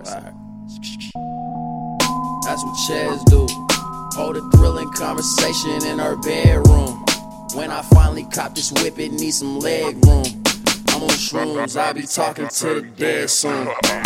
That's what Chaz do. Hold a thrilling conversation in her bedroom. When I finally cop this whip, it needs some leg room. I'm on shrooms, I be talking to the dead soon.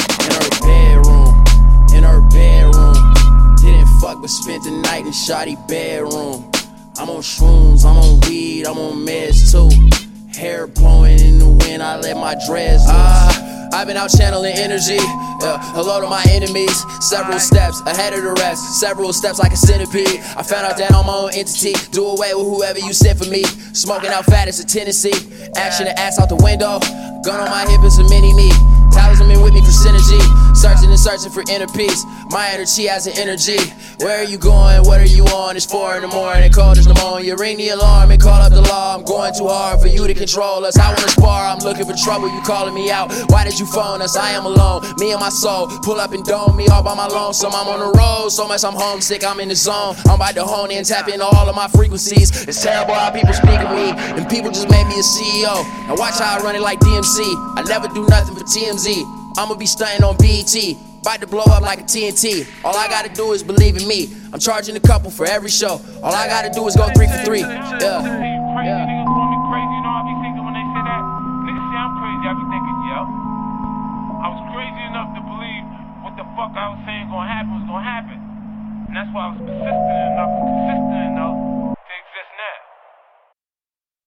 In her bedroom. Didn't fuck but spent the night in shoddy bedroom. I'm on shrooms, I'm on weed, I'm on meds too. Hair blowing in the wind, I let my dreads loose. I've been out channeling energy, hello to my enemies. Several steps ahead of the rest, several steps like a centipede. I found out that I'm my own entity, do away with whoever you sent for me. Smoking out fat is a tendency, action and ass out the window. Gun on my hip is a mini-me, talisman with me for synergy. Searching and searching for inner peace, my energy has an energy. Where are you going, what are you on? It's 4 in the morning, cold as pneumonia. Ring the alarm and call up the law. I'm going too hard for you to control us. I wanna spar, I'm looking for trouble, you calling me out. Why did you phone us? I am alone, me and my soul. Pull up and dome me all by my lonesome. I'm on the road, so much I'm homesick, I'm in the zone. I'm about to hone in, tap into all of my frequencies. It's terrible how people speak of me, and people just made me a CEO. Now watch how I run it like DMC. I never do nothing for TMZ. I'ma be stunting on BET, about to blow up like a TNT. All I gotta do is believe in me. I'm charging a couple for every show. All I gotta do is go 3 for 3. Crazy, niggas call me crazy, you know I be thinking when they say that. Niggas say I'm crazy, I be thinking, yo, I was crazy enough to believe what the fuck I was saying gonna happen was gonna happen. And that's why I was persistent enough and consistent